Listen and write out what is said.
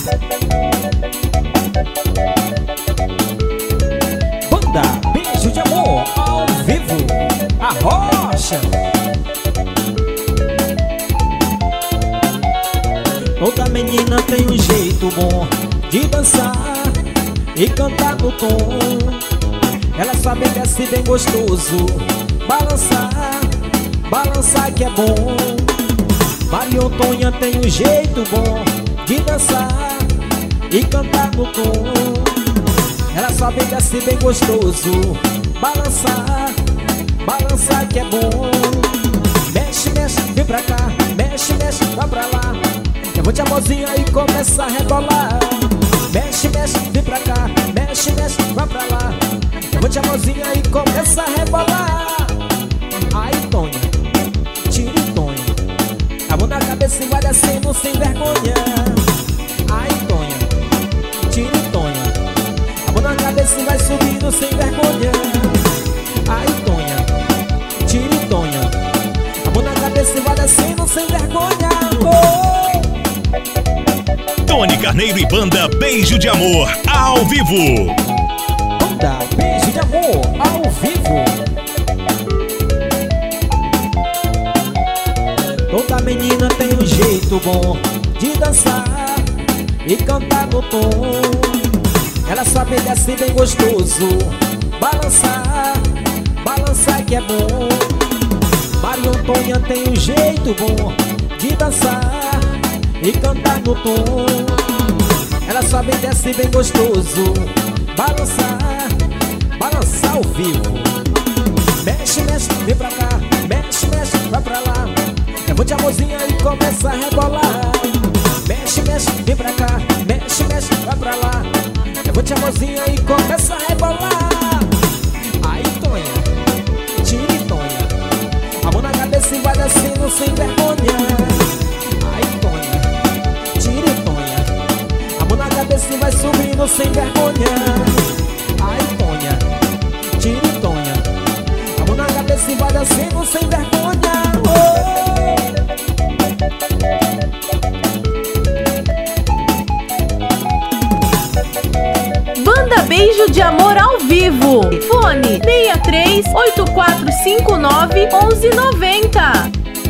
Banda Beijo de Amor ao vivo, a Rocha. Toda menina tem um jeito bom de dançar e cantar no tom. Ela sabe que é assim bem gostoso, balançar, balançar que é bom. Maria Antônia tem um jeito bom de dançar e cantar no tom. Ela sabe que é assim bem gostoso, balançar, balançar que é bom. Mexe, mexe, vem pra cá, mexe, mexe, vai pra lá. Levante a mãozinha e começa a rebolar. Mexe, mexe, vem pra cá, mexe, mexe, vai pra lá. Levante a mãozinha e começa a rebolar. Aí, Tonha, tira e Tonha, a mão na cabeça e vai descendo sem vergonha. Aí, Tonha, tira e Tonha, a mão na cabeça e vai subindo sem vergonha. Aí, Tonha, tira e Tonha, a mão na cabeça e vai descendo sem vergonha. Tony Carneiro e Banda Beijo de Amor ao vivo. Banda Beijo de Amor ao vivo. Toda menina tem um jeito bom de dançar e cantar no tom. Ela sabe que é assim bem gostoso, balançar, balançar que é bom. Maria Antônia tem um jeito bom de dançar e cantar no tom. Ela sabe que é assim bem gostoso, balançar, balançar ao vivo. Mexe, mexe, vem pra cá, mexe, mexe, vai pra lá. Levante a mãozinha e começa a rebolar. Mexe, mexe, vem pra cá, mexe, mexe, vai pra lá. Levante a mãozinha e começa a rebolar. Aí, Tonha, tira e Tonha, a mão na cabeça e vai descendo sem vergonha. Aí, Tonha, tira e Tonha, a mão na cabeça e vai subindo sem vergonha. Aí, Tonha, tira e Tonha, a mão na cabeça e vai descendo sem vergonha. Banda Beijo de Amor ao vivo. Fone 63 8459 1190.